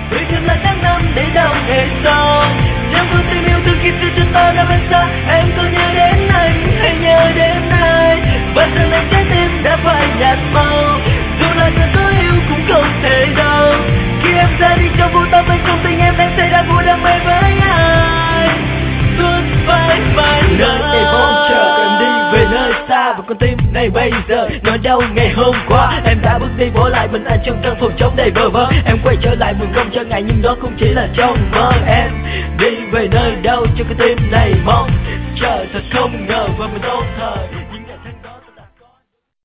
Người thật là tháng năm để đâu hề son. Nếu con tim yêu thương khi xưa chúng ta đã bên xa, em có nhớ đến anh hay nhớ đến ai? Và giờ này trái tim đã phai nhạt màu, dù là thật có yêu cũng không thể đâu. Khi em ra đi trong vô tâm anh không tình em sẽ đã vui đam mê với ai. Goodbye my love. Em mong chờ em đi về nơi xa, và con tim này bây giờ nỗi đau ngày hôm qua. Em đã bước đi bỏ lại mình anh trong căn phòng trống đầy bơ vơ. Em quay trở lại buồn không cho ngày nhưng đó cũng chỉ là trong mơ. Em đi về nơi đâu cho cái tim này mong chờ thật không ngờ và mình tốt thời.